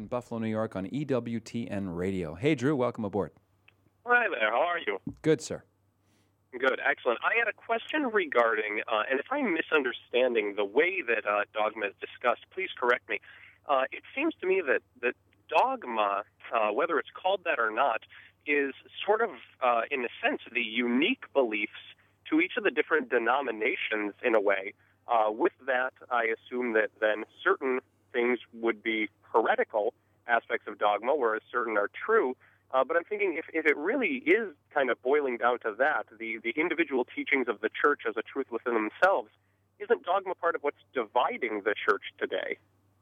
in Buffalo, New York on EWTN Radio. Hey, Drew, welcome aboard. Hi there, how are you? Good, sir. Good, excellent. I had a question regarding, and if I'm misunderstanding the way that dogma is discussed, please correct me. It seems to me that dogma, whether it's called that or not, is sort of, in a sense, the unique beliefs to each of the different denominations in a way. With that, I assume that then certain things would be heretical aspects of dogma, whereas certain are true. But I'm thinking if it really is kind of boiling down to that, the individual teachings of the church as a truth within themselves, isn't dogma part of what's dividing the church today?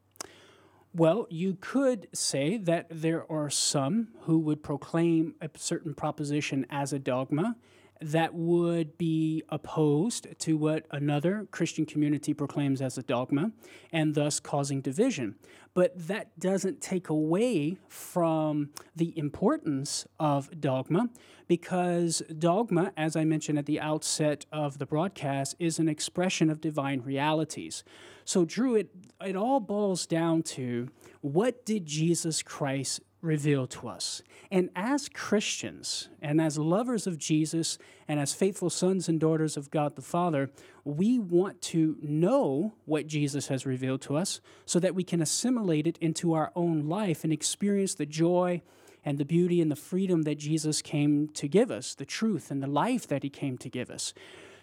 Well, you could say that there are some who would proclaim a certain proposition as a dogma that would be opposed to what another Christian community proclaims as a dogma, and thus causing division. But that doesn't take away from the importance of dogma, because dogma, as I mentioned at the outset of the broadcast, is an expression of divine realities. So, Drew, it all boils down to, what did Jesus Christ reveal to us? And as Christians, and as lovers of Jesus, and as faithful sons and daughters of God the Father, we want to know what Jesus has revealed to us so that we can assimilate it into our own life and experience the joy and the beauty and the freedom that Jesus came to give us, the truth and the life that he came to give us.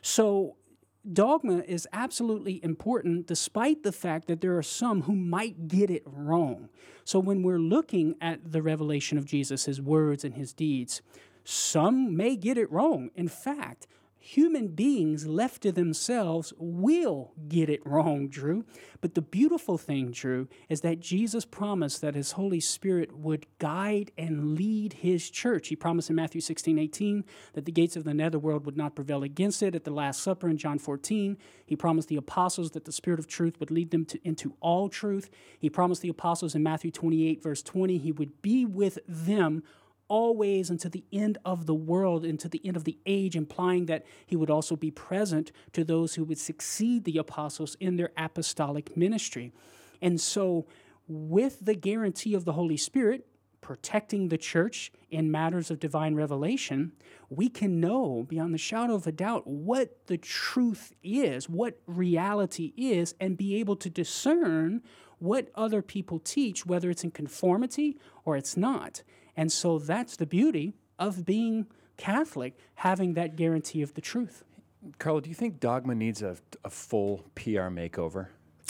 So dogma is absolutely important, despite the fact that there are some who might get it wrong. So when we're looking at the revelation of Jesus, his words and his deeds, some may get it wrong. In fact, human beings left to themselves will get it wrong, Drew. But the beautiful thing, Drew, is that Jesus promised that his Holy Spirit would guide and lead his church. He promised in Matthew 16:18 that the gates of the netherworld would not prevail against it. At the Last Supper in John 14, he promised the apostles that the Spirit of truth would lead them into all truth. He promised the apostles in Matthew 28, verse 20, he would be with them always until the end of the world, into the end of the age, implying that he would also be present to those who would succeed the apostles in their apostolic ministry. And so with the guarantee of the Holy Spirit protecting the church in matters of divine revelation, we can know beyond the shadow of a doubt what the truth is, what reality is, and be able to discern what other people teach, whether it's in conformity or it's not. And so that's the beauty of being Catholic, having that guarantee of the truth. Carlo, do you think dogma needs a full PR makeover?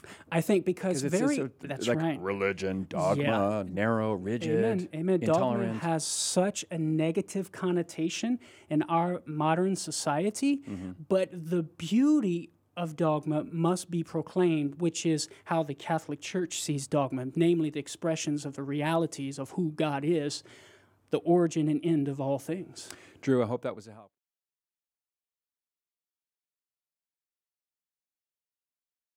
I think because that's like right. Religion, dogma, narrow, rigid, Amen. intolerant. Dogma has such a negative connotation in our modern society, but the beauty of dogma must be proclaimed, which is how the Catholic Church sees dogma, namely the expressions of the realities of who God is, the origin and end of all things. Drew, I hope that was a help.